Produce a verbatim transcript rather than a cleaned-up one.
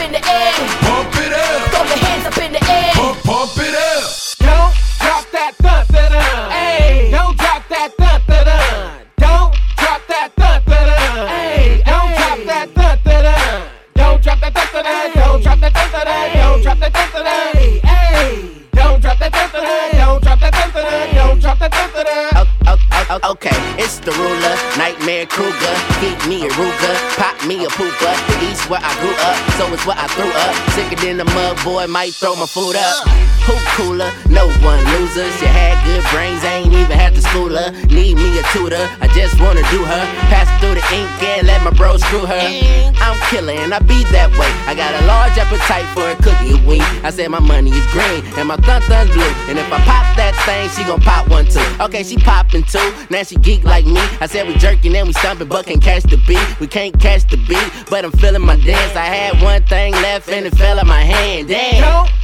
in the air. Pump it up. Throw your hands up in the air. Pump, pump it up. Don't drop that dun dun dun. Hey, don't drop that dun dun dun. Don't drop that dun dun dun. Hey, don't drop that dun dun dun. Don't drop that dun dun dun. Don't drop that dun dun dun. Don't drop that dun dun dun. Hey, don't drop that dun dun dun. Don't drop that dun dun dun. Don't drop that dun dun dun. Okay, it's the ruler, Nightmare Kruger. Feed me a Ruger, pop me a pooper. The east where I grew up, so it's where I threw up. Sicker than a mug boy, might throw my food up. Who cooler? No one losers. You had good brains, ain't even had to school her. Need me a tutor, I just wanna do her. Pass through the ink and let my bro screw her. I'm killer and I be that way. I got a large appetite for a cookie wing. I said my money is green and my thun thun's blue. And if I pop that thing, she gon' pop one too. Okay, she poppin' too. Now she geek like me. I said we jerking and we stomping, but can't catch the beat. We can't catch the beat, but I'm feeling my dance. I had one thing left and it fell in my hand. Damn. Don't